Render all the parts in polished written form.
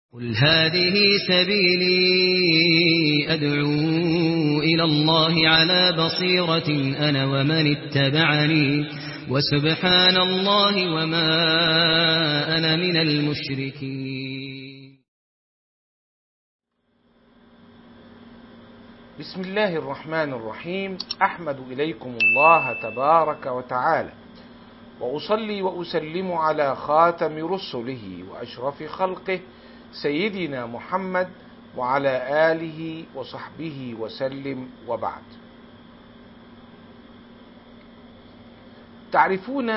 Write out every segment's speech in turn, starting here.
قل هذه سبيلي أدعو إلى الله على بصيرة أنا ومن اتبعني وسبحان الله وما أنا من المشركين. بسم الله الرحمن الرحيم. أحمد إليكم الله تبارك وتعالى، وأصلي وأسلم على خاتم رسله وأشرف خلقه سيدنا محمد وعلى آله وصحبه وسلم، وبعد. تعرفون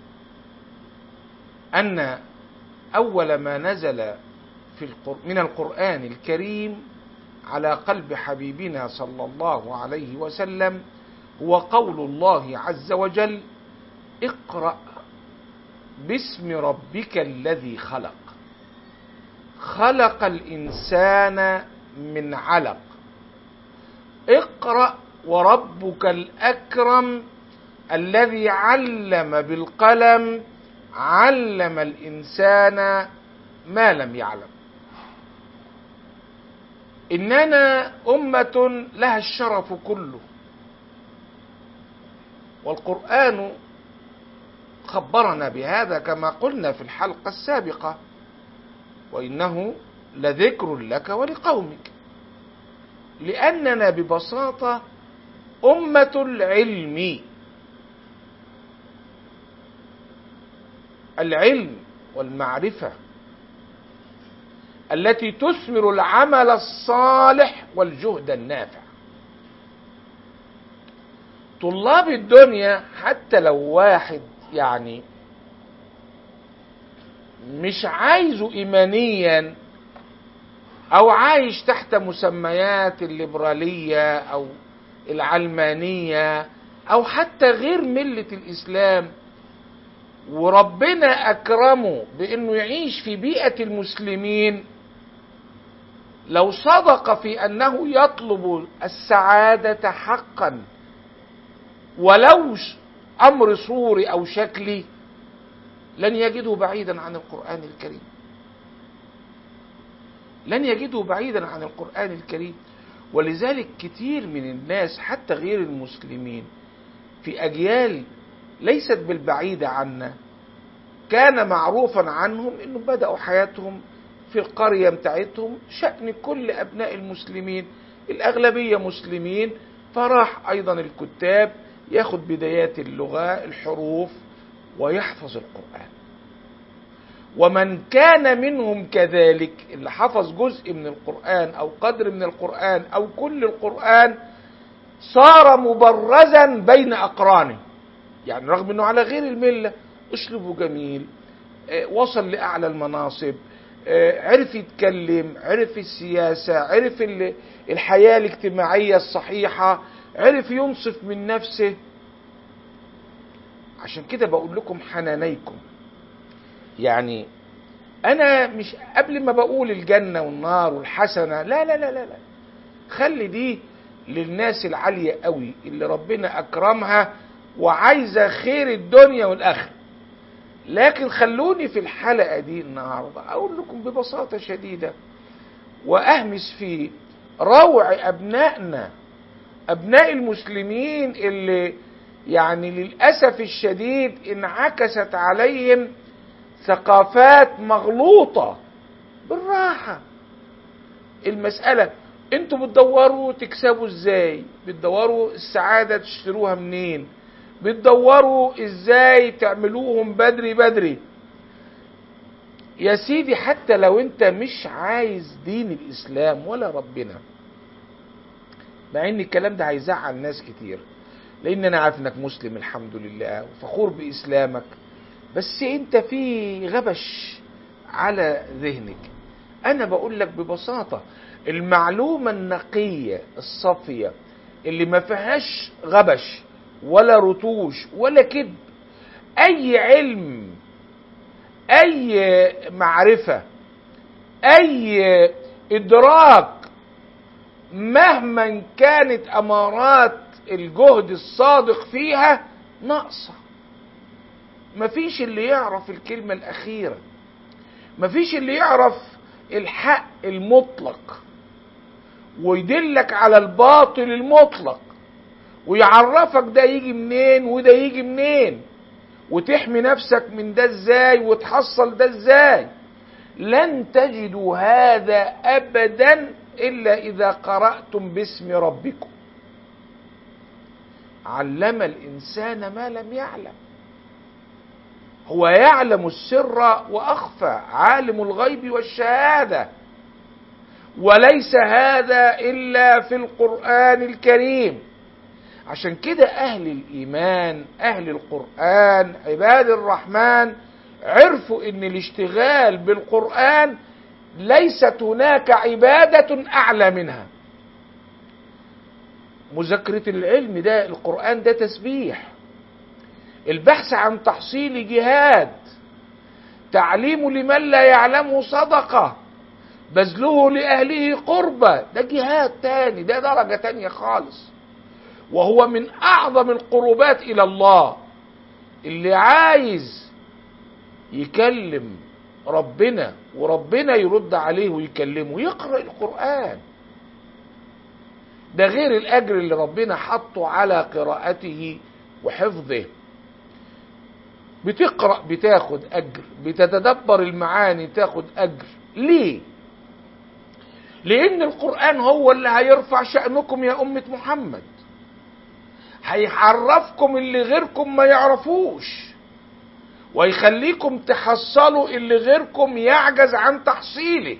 أن أول ما نزل من القرآن الكريم على قلب حبيبنا صلى الله عليه وسلم هو قول الله عز وجل: اقرأ باسم ربك الذي خلق، خلق الإنسان من علق، اقرأ وربك الأكرم الذي علم بالقلم، علم الإنسان ما لم يعلم. إننا أمة لها الشرف كله، والقرآن خبرنا بهذا كما قلنا في الحلقة السابقة: وإنه لذكر لك ولقومك. لأننا ببساطة أمة العلم والمعرفة التي تثمر العمل الصالح والجهد النافع. طلاب الدنيا حتى لو واحد مش عايزه إيمانيا أو عايش تحت مسميات الليبرالية أو العلمانية أو حتى غير ملة الإسلام، وربنا أكرمه بأنه يعيش في بيئة المسلمين، لو صدق في أنه يطلب السعادة حقا ولو أمر صوري أو شكلي، لن يجده بعيدا عن القرآن الكريم، لن يجده بعيدا عن القرآن الكريم. ولذلك كتير من الناس حتى غير المسلمين في أجيال ليست بالبعيدة عنا كان معروفا عنهم أنه بدأوا حياتهم في القرية بتاعتهم. شأن كل أبناء المسلمين الأغلبية مسلمين، فراح أيضا الكتاب ياخد بدايات اللغة الحروف ويحفظ القرآن. ومن كان منهم كذلك، اللي حفظ جزء من القرآن أو قدر من القرآن أو كل القرآن، صار مبرزا بين أقرانه. يعني رغم أنه على غير الملة أسلوبه جميل، وصل لأعلى المناصب، عرف يتكلم، عرف السياسة، عرف الحياة الاجتماعية الصحيحة، عرف ينصف من نفسه. عشان كده بقول لكم حنانيكم. يعني أنا مش قبل ما بقول الجنة والنار والحسنة، لا لا لا لا لا، خلي دي للناس العالية قوي اللي ربنا أكرمها وعايزة خير الدنيا والآخرة. لكن خلوني في الحلقة دي النهاردة أقول لكم ببساطة شديدة وأهمس في روع أبنائنا، أبناء المسلمين اللي للأسف الشديد انعكست عليهم ثقافات مغلوطة. بالراحة، المسألة انتوا بتدوروا تكسبوا ازاي، بتدوروا السعادة تشتروها منين، بتدوروا ازاي تعملوهم بدري. يا سيدي حتى لو انت مش عايز دين الإسلام ولا ربنا، مع ان الكلام ده هيزعل ناس كتير، لان انا عارف انك مسلم الحمد لله وفخور بإسلامك، بس انت في غبش على ذهنك. انا بقول لك ببساطة المعلومة النقية الصافية اللي ما فيهاش غبش ولا رتوش ولا كذب، اي علم، اي معرفة، اي ادراك، مهما كانت امارات الجهد الصادق فيها ناقصة. مفيش اللي يعرف الكلمة الأخيرة، مفيش اللي يعرف الحق المطلق ويدلك على الباطل المطلق ويعرفك ده يجي منين وده يجي منين وتحمي نفسك من ده ازاي وتحصل ده ازاي. لن تجدوا هذا ابدا الا اذا قرأتم باسم ربكم. علم الانسان ما لم يعلم. هو يعلم السر واخفى، عالم الغيب والشهادة، وليس هذا الا في القرآن الكريم. عشان كده اهل الايمان اهل القرآن عباد الرحمن عرفوا ان الاشتغال بالقرآن ليست هناك عبادة اعلى منها. مذاكرة العلم ده القرآن ده تسبيح، البحث عن تحصيل جهاد، تعليمه لمن لا يعلمه صدقة، بذله لأهله قربة، ده جهاد تاني، ده درجة تانية خالص، وهو من أعظم القربات إلى الله. اللي عايز يكلم ربنا وربنا يرد عليه ويكلمه يقرأ القرآن، ده غير الأجر اللي ربنا حطه على قراءته وحفظه. بتقرأ بتاخد أجر، بتتدبر المعاني تاخد أجر. ليه؟ لأن القرآن هو اللي هيرفع شأنكم يا أمة محمد، هيعرفكم اللي غيركم ما يعرفوش، ويخليكم تحصلوا اللي غيركم يعجز عن تحصيله،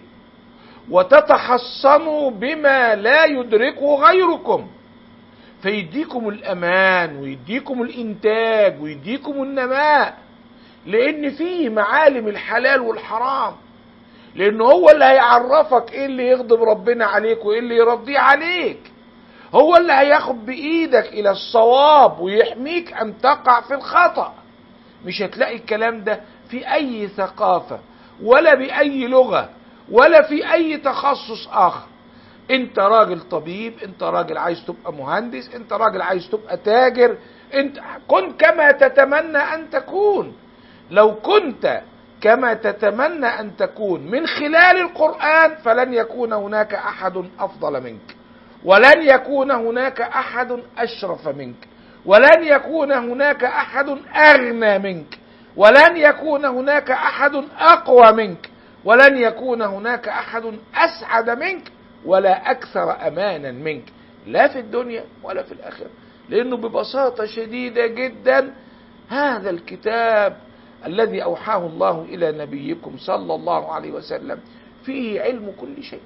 وتتحصنوا بما لا يدركه غيركم، فيديكم الأمان ويديكم الإنتاج ويديكم النماء، لأن فيه معالم الحلال والحرام، لأنه هو اللي هيعرفك إيه اللي يغضب ربنا عليك وإيه اللي يرضيه عليك، هو اللي هياخد بإيدك إلى الصواب ويحميك أن تقع في الخطأ. مش هتلاقي الكلام ده في أي ثقافة ولا بأي لغة ولا في أي تخصص آخر. انت راجل طبيب، انت راجل عايز تبقى مهندس، انت راجل عايز تبقى تاجر، انت كن كما تتمنى ان تكون. لو كنت كما تتمنى ان تكون من خلال القرآن فلن يكون هناك احد افضل منك، ولن يكون هناك احد اشرف منك، ولن يكون هناك احد اغنى منك، ولن يكون هناك احد اقوى منك، ولن يكون هناك احد اسعد منك، ولا أكثر أمانا منك، لا في الدنيا ولا في الآخرة. لأنه ببساطة شديدة جدا هذا الكتاب الذي أوحاه الله إلى نبيكم صلى الله عليه وسلم فيه علم كل شيء،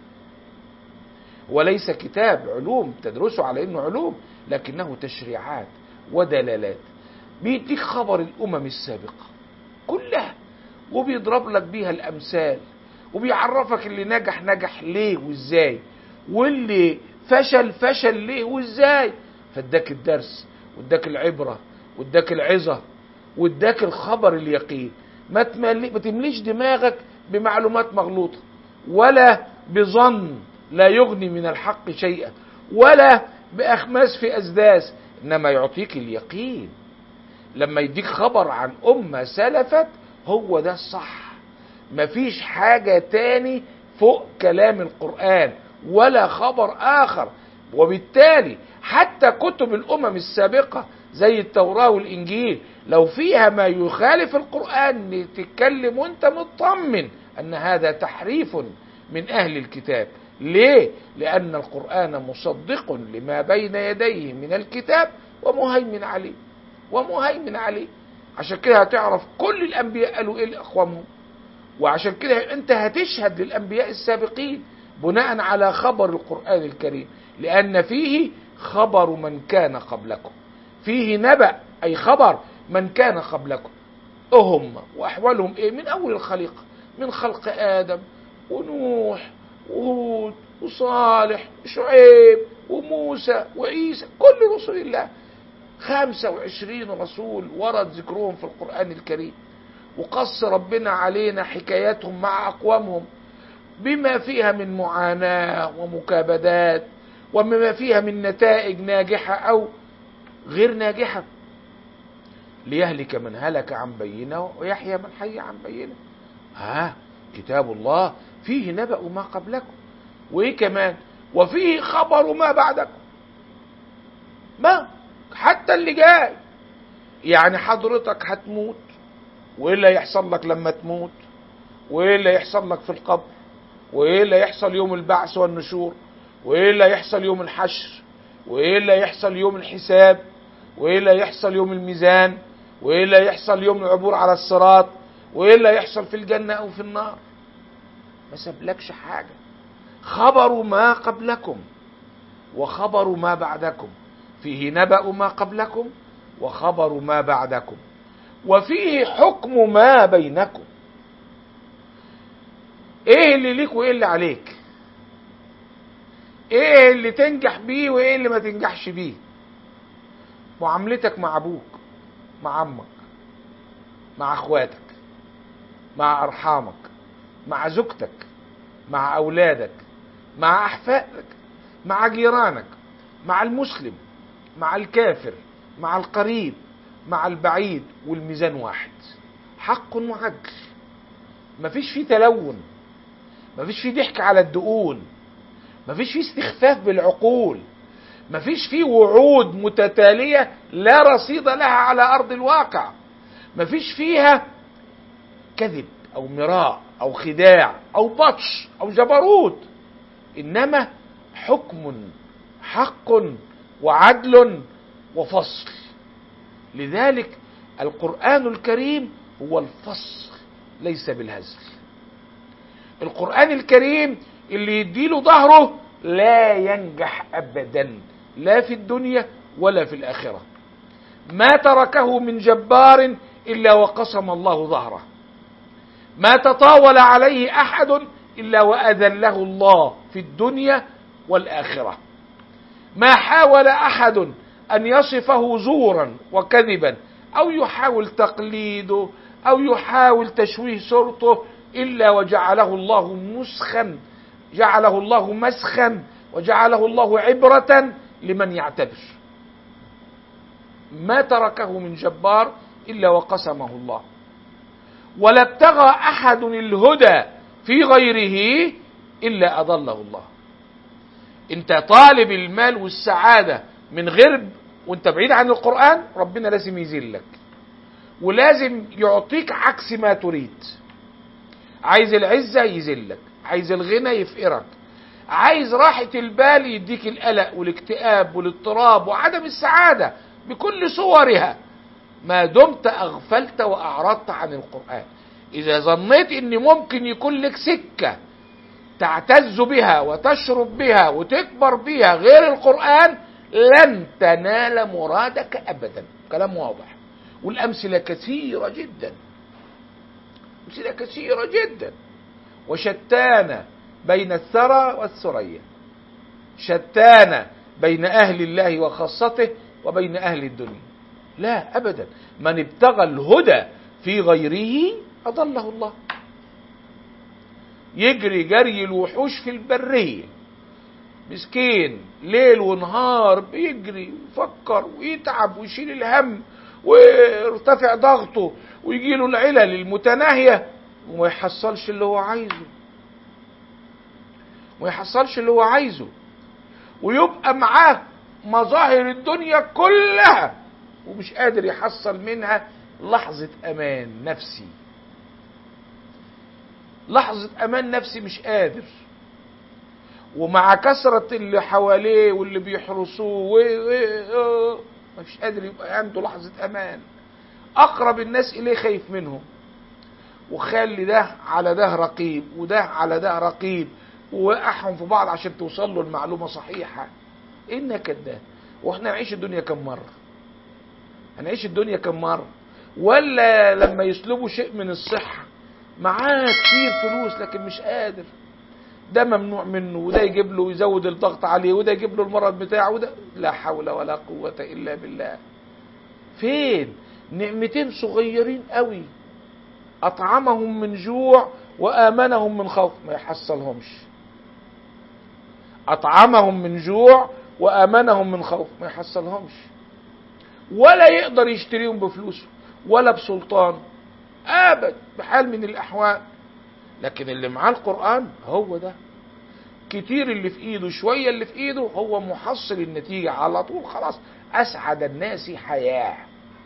وليس كتاب علوم تدرسه على إنه علوم، لكنه تشريعات ودلالات. بيديك خبر الأمم السابقة كلها وبيضرب لك بيها الأمثال، وبيعرفك اللي نجح نجح ليه وازاي، واللي فشل فشل ليه وازاي. فاداك الدرس واداك العبرة واداك العظة واداك الخبر اليقين. ما تمليش دماغك بمعلومات مغلوطة ولا بظن لا يغني من الحق شيئا ولا بأخماس في أسداس، إنما يعطيك اليقين. لما يديك خبر عن أمة سلفت هو ده الصح، مفيش حاجة تاني فوق كلام القرآن ولا خبر آخر. وبالتالي حتى كتب الأمم السابقة زي التوراة والإنجيل لو فيها ما يخالف القرآن تتكلم وانت مطمن أن هذا تحريف من أهل الكتاب. ليه؟ لأن القرآن مصدق لما بين يديه من الكتاب ومهيمن عليه. عشان كده هتعرف كل الأنبياء قالوا إيه لأقوامهم، وعشان كده انت هتشهد للأنبياء السابقين بناء على خبر القرآن الكريم، لأن فيه خبر من كان قبلكم، فيه نبأ أي خبر من كان قبلكم هم وأحوالهم إيه من أول الخليقة، من خلق آدم ونوح وهود وصالح وشعيب وموسى وعيسى، كل رسل الله 25 رسول ورد ذكرهم في القرآن الكريم، وقص ربنا علينا حكاياتهم مع أقوامهم بما فيها من معاناة ومكابدات وبما فيها من نتائج ناجحة أو غير ناجحة، ليهلك من هلك عن بينه ويحيى من حي عن بينه. كتاب الله فيه نبأ ما قبلكم، وايه كمان؟ وفيه خبر ما بعدكم. ما حتى اللي جاي، يعني حضرتك هتموت، وايه اللي هيحصل لك لما تموت، وايه اللي هيحصل لك في القبر، وايه اللي هيحصل يوم البعث والنشور، وايه اللي هيحصل يوم الحشر، وايه اللي هيحصل يوم الحساب، وايه اللي هيحصل يوم الميزان، وايه اللي هيحصل يوم العبور على الصراط، وايه اللي هيحصل في الجنة او في النار. ما سابلكش حاجة. خبر ما قبلكم وخبر ما بعدكم، فيه نبأ ما قبلكم وخبر ما بعدكم، وفيه حكم ما بينكم. ايه اللي ليك وايه اللي عليك، ايه اللي تنجح بيه وايه اللي ما تنجحش بيه، معاملتك مع ابوك، مع عمك، مع اخواتك، مع ارحامك، مع زوجتك، مع اولادك، مع احفادك، مع جيرانك، مع المسلم، مع الكافر، مع القريب، مع البعيد، والميزان واحد، حق وعدل. مفيش فيه تلون، مفيش فيه ضحك على الدقون، مفيش فيه استخفاف بالعقول، مفيش فيه وعود متتالية لا رصيد لها على أرض الواقع، مفيش فيها كذب أو مراء أو خداع أو بطش أو جبروت، إنما حكم حق وعدل وفصل. لذلك القرآن الكريم هو الفصل ليس بالهزل. القرآن الكريم اللي يديله ظهره لا ينجح أبدا، لا في الدنيا ولا في الآخرة. ما تركه من جبار إلا وقسم الله ظهره، ما تطاول عليه أحد إلا وأذله الله في الدنيا والآخرة، ما حاول أحد أن يصفه زورا وكذبا أو يحاول تقليده أو يحاول تشويه صورته إلا وجعله الله مسخا، جعله الله مسخا وجعله الله عبرة لمن يعتبر. ما تركه من جبار إلا وقسمه الله، ولا ابتغى أحد الهدى في غيره إلا أضله الله. انت طالب المال والسعادة من غير وانت بعيد عن القرآن، ربنا لازم يذلك ولازم يعطيك عكس ما تريد. عايز العزة يذلك، عايز الغنى يفقرك، عايز راحة البال يديك القلق والاكتئاب والاضطراب وعدم السعادة بكل صورها، ما دمت أغفلت وأعرضت عن القرآن. إذا ظنيت إن ممكن يكون لك سكة تعتز بها وتشرب بها وتكبر بها غير القرآن، لن تنال مرادك أبدا. كلام واضح، والأمثلة كثيرة جدا، أمثلة كثيرة جدا. وشتان بين الثرى والثريا، شتان بين أهل الله وخاصته وبين أهل الدنيا. لا أبدا، من ابتغى الهدى في غيره أضله الله. يجري جري الوحوش في البرية، مسكين ليل ونهار بيجري يفكر ويتعب ويشيل الهم ويرتفع ضغطه ويجيله العلل المتناهية وما يحصلش اللي هو عايزه، وما يحصلش اللي هو عايزه، ويبقى معاه مظاهر الدنيا كلها ومش قادر يحصل منها لحظة أمان نفسي. لحظة أمان نفسي مش قادر، ومع كثرة اللي حواليه واللي بيحرسوه مش قادر يبقى عنده لحظة أمان. أقرب الناس إليه خايف منهم، وخلي ده على ده رقيب وده على ده رقيب ووقعهم في بعض عشان توصل له المعلومة صحيحة. إنك كده، وإحنا نعيش الدنيا كم مرة؟ هنعيش الدنيا كم مرة؟ ولا لما يسلبوا شيء من الصحة، معاه كتير فلوس لكن مش قادر، ده ممنوع منه وده يجيب له ويزود الضغط عليه وده يجيب له المرض بتاعه وده، لا حول ولا قوة إلا بالله. فين نعمتين صغيرين قوي أطعمهم من جوع وآمنهم من خوف، ما يحصلهمش. أطعمهم من جوع وآمنهم من خوف، ما يحصلهمش، ولا يقدر يشتريهم بفلوسه ولا بسلطان أبد بحال من الأحوال، لكن اللي معاه القرآن هو ده، كتير اللي في ايده شوية اللي في ايده هو محصل النتيجة على طول. خلاص، اسعد الناس حياة،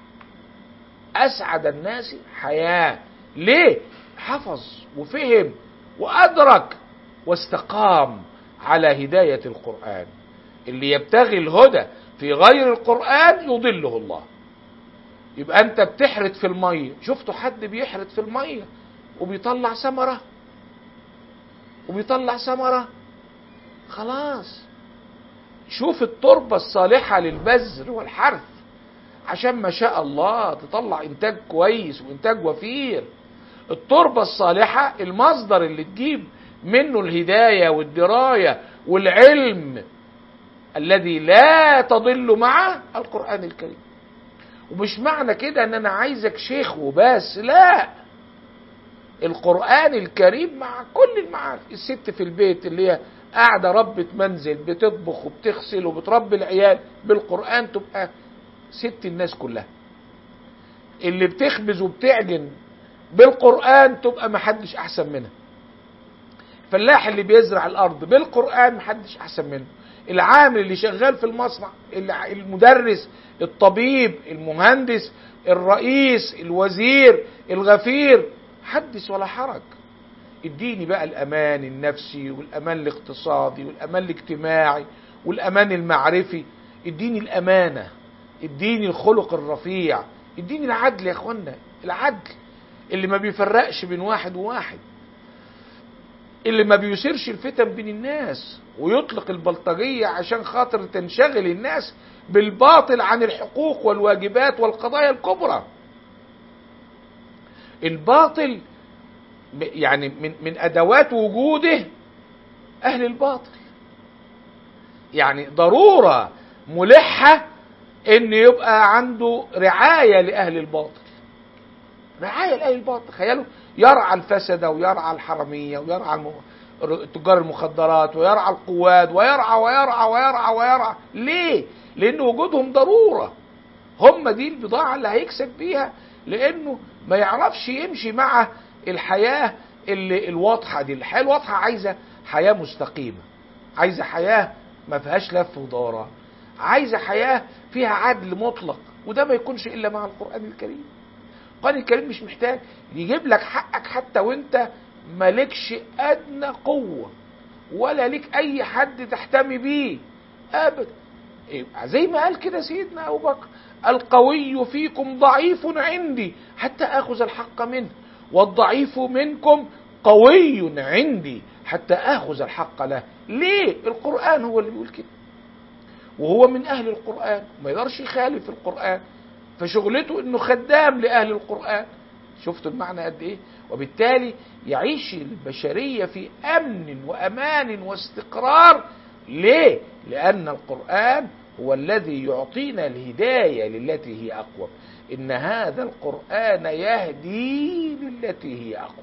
اسعد الناس حياة. ليه؟ حفظ وفهم وادرك واستقام على هداية القرآن. اللي يبتغي الهدى في غير القرآن يضله الله. يبقى انت بتحرث في المية، شفتوا حد بيحرث في المية وبيطلع ثمرة؟ وبيطلع ثمرة؟ خلاص. شوف التربة الصالحة للبذر والحرث عشان ما شاء الله تطلع انتاج كويس وانتاج وفير. التربة الصالحة المصدر اللي تجيب منه الهداية والدراية والعلم الذي لا تضل معه القرآن الكريم. ومش معنى كده ان انا عايزك شيخ وبس، لا، القرآن الكريم مع كل المعارف. الست في البيت اللي هي قاعدة ربة منزل بتطبخ وبتغسل وبتربي العيال، بالقرآن تبقى ست الناس كلها. اللي بتخبز وبتعجن بالقرآن تبقى محدش احسن منها. الفلاح اللي بيزرع الارض بالقرآن محدش احسن منه. العامل اللي شغال في المصنع، المدرس، الطبيب، المهندس، الرئيس، الوزير، الغفير، حدث ولا حرج. اديني بقى الامان النفسي والامان الاقتصادي والامان الاجتماعي والامان المعرفي، اديني الامانة، اديني الخلق الرفيع، اديني العدل يا اخوانا، العدل اللي ما بيفرقش بين واحد وواحد، اللي ما بيثيرش الفتن بين الناس ويطلق البلطجية عشان خاطر تنشغل الناس بالباطل عن الحقوق والواجبات والقضايا الكبرى. الباطل يعني من أدوات وجوده أهل الباطل. يعني ضرورة ملحة إن يبقى عنده رعاية لأهل الباطل، رعاية لأهل الباطل. تخيلوا يرعى الفسدة ويرعى الحرمية ويرعى تجار المخدرات ويرعى القواد ويرعى ويرعى ويرعى ويرعى. ليه؟ لأن وجودهم ضرورة. هم دي البضاعة اللي هيكسب بيها، لأنه ما يعرفش يمشي مع الحياة اللي الواضحة دي. الحياة الواضحة عايزة حياة مستقيمة، عايزة حياة ما فيهاش لف ودوران، عايزة حياة فيها عدل مطلق، وده ما يكونش إلا مع القرآن الكريم. القرآن الكريم مش محتاج يجيب لك حقك حتى وانت مالكش أدنى قوة ولا ليك أي حد تحتمي بيه أبدا. زي ما قال كده سيدنا أبو بكر: القوي فيكم ضعيف عندي حتى أخذ الحق منه، والضعيف منكم قوي عندي حتى أخذ الحق له. ليه؟ القرآن هو اللي بيقول كده، وهو من أهل القرآن، ما يقدرش يخالف القرآن، فشغلته إنه خدام لأهل القرآن. شفتوا المعنى قد إيه؟ وبالتالي يعيش البشرية في أمن وأمان واستقرار. ليه؟ لأن القرآن هو الذي يعطينا الهداية للتي هي أقوى. إن هذا القرآن يهدي للتي هي أقوى.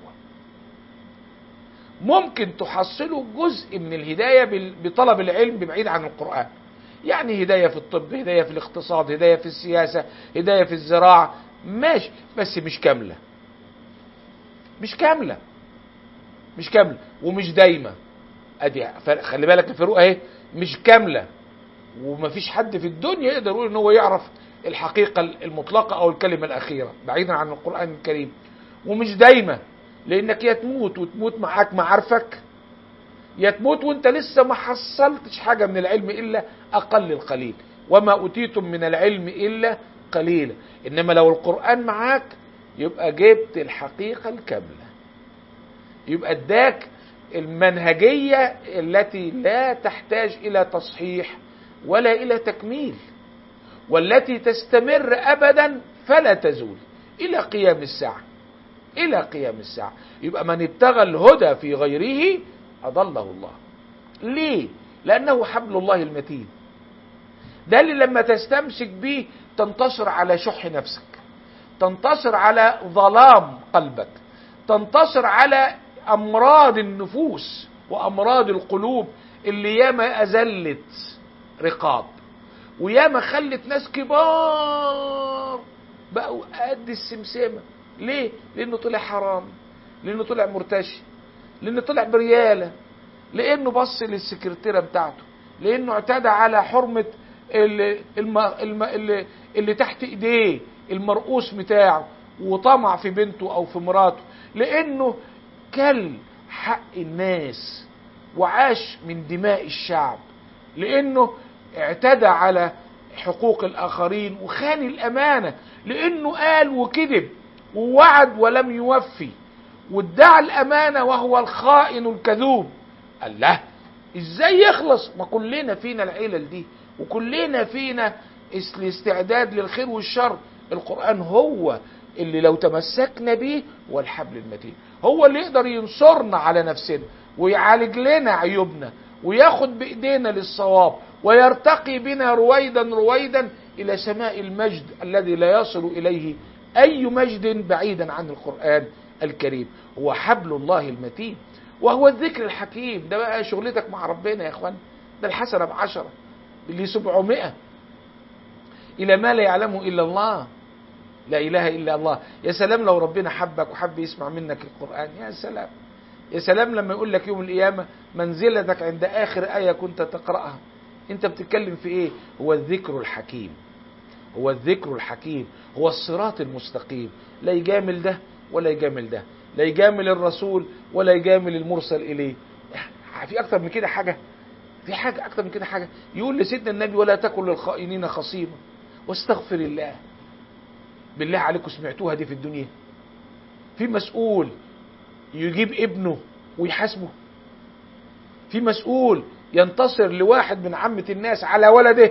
ممكن تحصلوا جزء من الهداية بطلب العلم بعيد عن القرآن، يعني هداية في الطب، هداية في الاقتصاد، هداية في السياسة، هداية في الزراعة، ماشي، بس مش كاملة، مش كاملة، مش كاملة، ومش دايما. ادي خلي بالك الفروق اهي، مش كاملة، ومفيش حد في الدنيا يقدر يقول ان هو يعرف الحقيقة المطلقة او الكلمة الاخيرة بعيدا عن القرآن الكريم. ومش دايما، لانك يا تموت وتموت معاك معارفك، يا تموت وانت لسه ما حصلتش حاجة من العلم الا اقل القليل، وما اوتيتم من العلم الا قليلا. انما لو القرآن معاك يبقى جبت الحقيقة الكاملة، يبقى اداك المنهجية التي لا تحتاج الى تصحيح ولا الى تكميل، والتي تستمر ابدا فلا تزول الى قيام الساعة، الى قيام الساعة. يبقى من ابتغى الهدى في غيره اضله الله. ليه؟ لانه حبل الله المتين، ده اللي لما تستمسك به تنتصر على شح نفسك، تنتصر على ظلام قلبك، تنتصر على امراض النفوس وامراض القلوب اللي ياما ازلت رقاب، وياما خلت ناس كبار بقوا قد السمسمة. ليه؟ لانه طلع حرام، لانه طلع مرتشي، لأنه طلع بريالة، لأنه بص للسكرتيرة بتاعته، لأنه اعتدى على حرمة اللي تحت ايديه المرؤوس بتاعه، وطمع في بنته او في مراته، لانه كل حق الناس وعاش من دماء الشعب، لانه اعتدى على حقوق الاخرين وخان الامانة، لانه قال وكذب ووعد ولم يوفي وادعى الامانة وهو الخائن الكذوب. الله، ازاي يخلص؟ ما كلنا فينا العلل دي، وكلنا فينا الاستعداد للخير والشر. القرآن هو اللي لو تمسكنا بيه والحبل المتين، هو اللي يقدر ينصرنا على نفسنا ويعالج لنا عيوبنا وياخد بإيدينا للصواب ويرتقي بنا رويدا رويدا إلى سماء المجد الذي لا يصل إليه أي مجد بعيدا عن القرآن الكريم. هو حبل الله المتين وهو الذكر الحكيم. ده بقى شغلتك مع ربنا يا اخوان، ده الحسنة ب10 اللي 700 إلى ما لا يعلمه إلا الله، لا إله إلا الله. يا سلام لو ربنا حبك وحب يسمع منك القرآن، يا سلام يا سلام لما يقول لك يوم القيامة منزلتك عند آخر آية كنت تقرأها. أنت بتتكلم في إيه؟ هو الذكر الحكيم، هو الذكر الحكيم، هو الصراط المستقيم، لا يجامل ده ولا يجامل ده، لا يجامل الرسول ولا يجامل المرسل إليه. في أكتر من كده حاجة؟ في حاجة أكتر من كده حاجة؟ يقول لسيدنا النبي ولا تكن للخائنين خصيما واستغفر الله. بالله عليكم سمعتوها دي في الدنيا؟ في مسؤول يجيب ابنه ويحاسبه؟ في مسؤول ينتصر لواحد من عامة الناس على ولده؟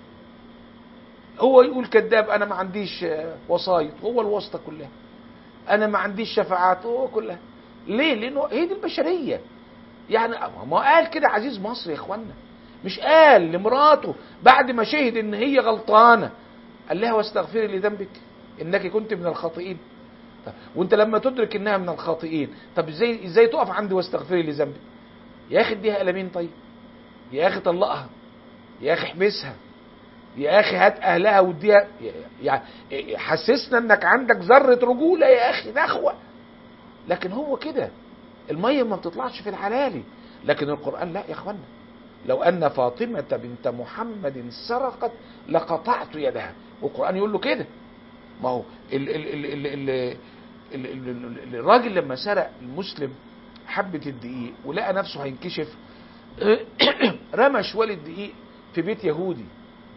هو يقول كذاب، أنا ما عنديش وسايط، هو الواسطة كلها، أنا ما عنديش شفاعات، هو كلها. ليه؟ لأنه هي دي البشرية. يعني ما قال كده عزيز مصر يا اخوانا، مش قال لمراته بعد ما شهد ان هي غلطانة قال لها واستغفري لذنبك انك كنت من الخاطئين؟ وانت لما تدرك انها من الخاطئين، طب ازاي تقف عندي واستغفري لذنبك؟ يا اخي اديها قلمين، طيب يا اخي طلقها، يا اخي احبسها، يا اخي هات اهلها واديها، يعني حسسنا انك عندك ذرة رجولة يا اخي، نخوة. لكن هو كده المية ما بتطلعش في الحلالي. لكن القرآن لا يا اخوانا، لو ان فاطمة بنت محمد سرقت لقطعت يدها، والقرآن يقول له كده. ما هو الراجل لما سرق المسلم حبة الدقيق ولقى نفسه هينكشف رمى شوال الدقيق في بيت يهودي،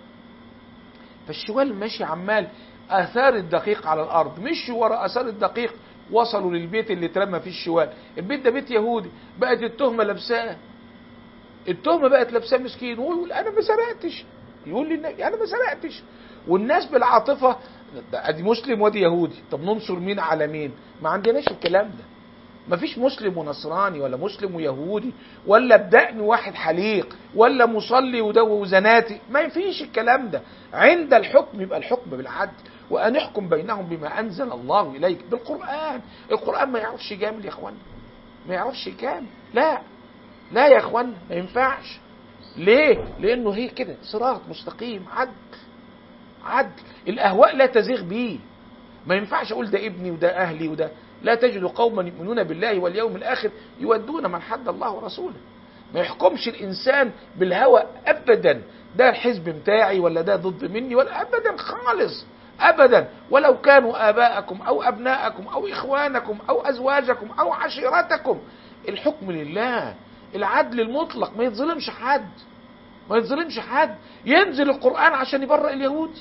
فالشوال ماشي عمال اثار الدقيق على الارض، مشي ورا اثار الدقيق وصلوا للبيت اللي اترمى فيه الشوال. البيت ده بيت يهودي، بقت التهمة لابساه، التهمة بقت لابساه مسكين، ويقول انا ما سرقتش، يقول للنبي انا ما سرقتش. والناس بالعاطفة ادي مسلم وادي يهودي، طب ننصر مين على مين؟ ما عندناش الكلام ده. ما فيش مسلم ونصراني ولا مسلم ويهودي ولا بدقن واحد حليق ولا مصلي وزناتي، ما فيش الكلام ده. عند الحكم يبقى الحكم بالعدل، وأن يحكم بينهم بما أنزل الله إليك بالقرآن. القرآن ما يعرفش يجامل يا اخوانا، ما يعرفش يجامل، لا لا يا اخوانا ما ينفعش. ليه؟ لأنه هي كده صراط مستقيم، عدل عدل، الأهواء لا تزيغ بيه. ما ينفعش أقول ده ابني وده أهلي وده، لا تجد قوما يؤمنون بالله واليوم الآخر يودون من حد الله ورسوله. ما يحكمش الإنسان بالهوى أبدا، ده الحزب بتاعي ولا ده ضد مني، ولا أبدا خالص أبدا. ولو كانوا آباءكم أو أبناءكم أو إخوانكم أو أزواجكم أو عشيرتكم، الحكم لله، العدل المطلق، ما يتظلمش حد، ما يتظلمش حد. ينزل القرآن عشان يبرئ اليهودي،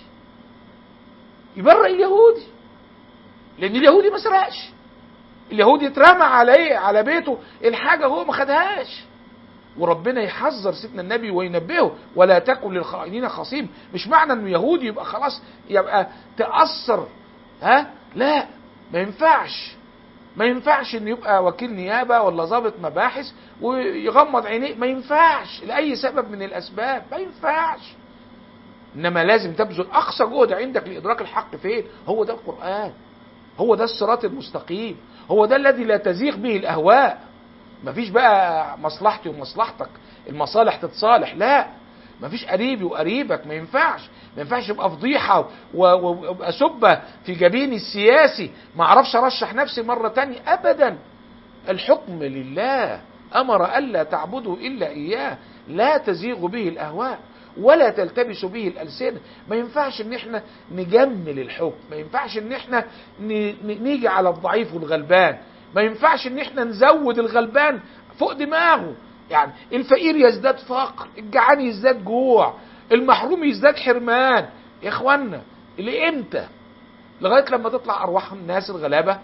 يبرئ اليهودي، لأن اليهودي ما سرقش، اليهودي اترمى عليه على بيته الحاجة هو ما خدهاش. وربنا يحذر سيدنا النبي وينبهه ولا تكن للخائنين خصيم. مش معنى انه يهودي يبقى خلاص يبقى تأثر، ها؟ لا، ما ينفعش، ما ينفعش انه يبقى وكيل نيابة ولا ضابط مباحث ويغمض عينيه، ما ينفعش لأي سبب من الأسباب، ما ينفعش. إنما لازم تبذل أقصى جهد عندك لإدراك الحق فين. هو ده القرآن، هو ده الصراط المستقيم، هو ده الذي لا تزيغ به الأهواء. مفيش بقى مصلحتي ومصلحتك، المصالح تتصالح، لا، مفيش قريبي وقريبك، ما ينفعش. ما ينفعش يبقى فضيحة وابقى سبة في جبين السياسي ما اعرفش ارشح نفسي مرة تانية ابدا الحكم لله، أمر ألا تعبدوا إلا إياه، لا تزيغ به الأهواء ولا تلتبس به الألسنة. ما ينفعش ان احنا نجمل الحكم، ما ينفعش ان احنا نيجي على الضعيف والغلبان، ما ينفعش ان احنا نزود الغلبان فوق دماغه. يعني الفقير يزداد فقر، الجعان يزداد جوع، المحروم يزداد حرمان. يا اخوانا لإمتى؟ لغاية لما تطلع أرواح الناس الغلابة؟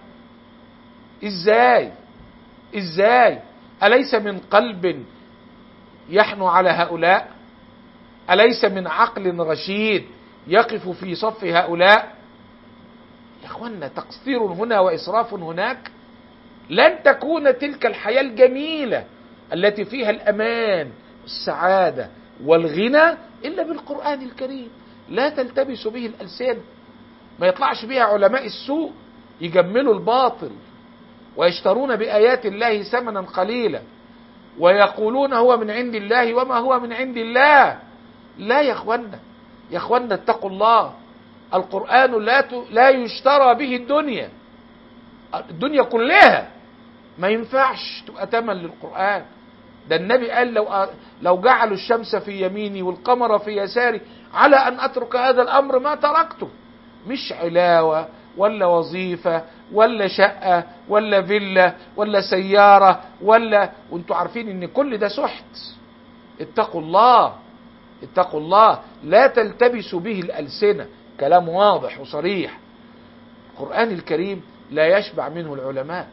ازاي؟ أليس من قلب يحنو على هؤلاء؟ أليس من عقل رشيد يقف في صف هؤلاء؟ يا اخوانا تقصير هنا وإسراف هناك. لن تكون تلك الحياة الجميلة التي فيها الأمان والسعادة والغنى إلا بالقرآن الكريم. لا تلتبس به الألسنة، ما يطلعش بها علماء السوء يجملوا الباطل ويشترون بآيات الله ثمنا قليلا ويقولون هو من عند الله وما هو من عند الله. لا يا اخوانا اتقوا الله. القرآن لا يشترى به الدنيا كلها. ما ينفعش تبقى تمن للقرآن. ده النبي قال لو جعلوا الشمس في يميني والقمر في يساري على أن أترك هذا الأمر ما تركته. مش علاوة ولا وظيفة ولا شقة ولا فيلا ولا سيارة وانتوا عارفين ان كل ده سحت. اتقوا الله، لا تلتبسوا به الألسنة. كلام واضح وصريح. القرآن الكريم لا يشبع منه العلماء،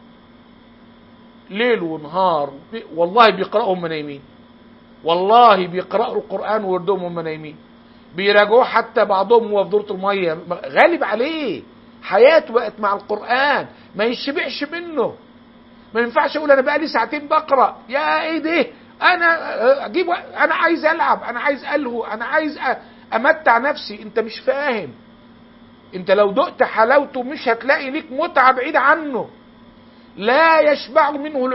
ليل ونهار والله بيقرأوا هم نايمين، والله بيقرأوا القرآن ويردهم هم نايمين، بيراجعوه حتى بعضهم هو في دورة المية، غالب عليه حياته بقت مع القرآن، ما يشبعش منه. ما ينفعش اقول انا بقى لي ساعتين بقرأ، يا ايه ده، انا عايز العب، انا عايز الهو، انا عايز امتع نفسي. انت مش فاهم. انت لو دقت حلاوته مش هتلاقي ليك متعة بعيد عنه. لا يشبع منه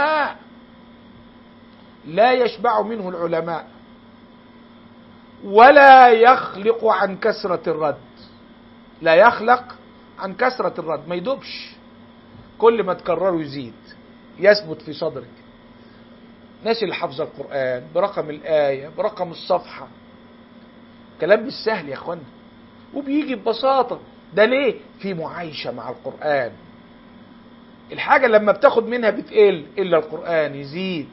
العلماء ولا يخلق عن كثرة الرد. ما يدوبش، كل ما تكرره يزيد، يثبت في صدرك. ناس اللي حافظه القرآن برقم الآية برقم الصفحة، كلام مش سهل يا اخوانا، وبيجي ببساطة. ده ليه؟ في معايشة مع القرآن. الحاجة لما بتاخد منها بتقل، إلا القرآن يزيد.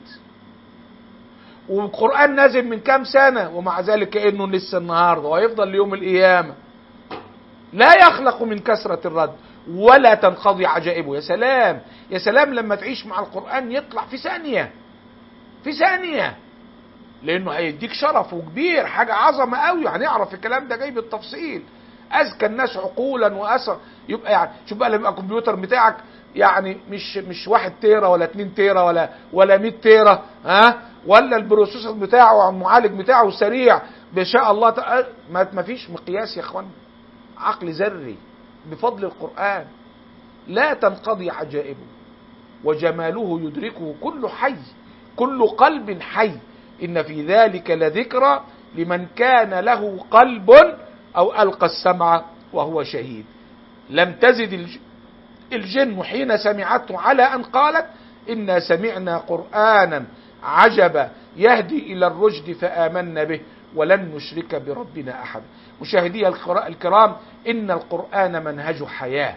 والقرآن نازل من كام سنة ومع ذلك كأنه لسه النهاردة وهيفضل ليوم القيامة. لا يخلق من كثرة الرد ولا تنقضي عجائبه. يا سلام لما تعيش مع القرآن يطلع في ثانية، لأنه هيديك شرف وكبير، حاجة عظمة قوي. هنعرف الكلام ده جاي بالتفصيل. أذكى الناس عقولا وأثر. يبقى يعني شوف بقى لما يبقى الكمبيوتر بتاعك يعني مش 1 تيرا ولا 2 تيرا ولا 100 تيرا، ولا البروسيسور بتاعه المعالج بتاعه سريع بشاء الله ما فيش مقياس يا اخوان. عقل ذري بفضل القرآن. لا تنقضي عجائبه وجماله يدركه كل حي، كل قلب حي. إن في ذلك لذكرى لمن كان له قلب أو ألقى السمع وهو شهيد. لم تزد الجن حين سمعته على أن قالت إنا سمعنا قرآنا عجبا يهدي إلى الرشد فآمنا به ولن نشرك بربنا أحد. مشاهدي الكرام، إن القرآن منهج حياة،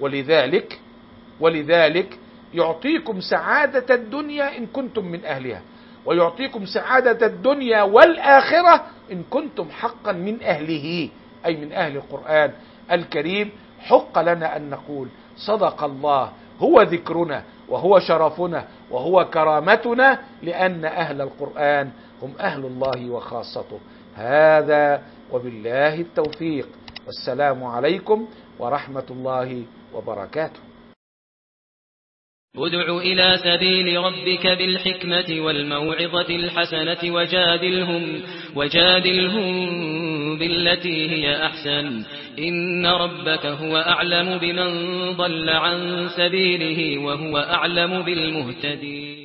ولذلك يعطيكم سعادة الدنيا إن كنتم من أهلها، ويعطيكم سعادة الدنيا والآخرة إن كنتم حقا من أهله، أي من أهل القرآن الكريم. حق لنا أن نقول صدق الله، هو ذكرنا وهو شرفنا وهو كرامتنا، لأن أهل القرآن هم أهل الله وخاصته. هذا وبالله التوفيق، والسلام عليكم ورحمة الله وبركاته. ادع إلى سبيل ربك بالحكمة والموعظة الحسنة وجادلهم بالتي هي أحسن. إن ربك هو أعلم بمن ضل عن سبيله وهو أعلم بالمهتدين.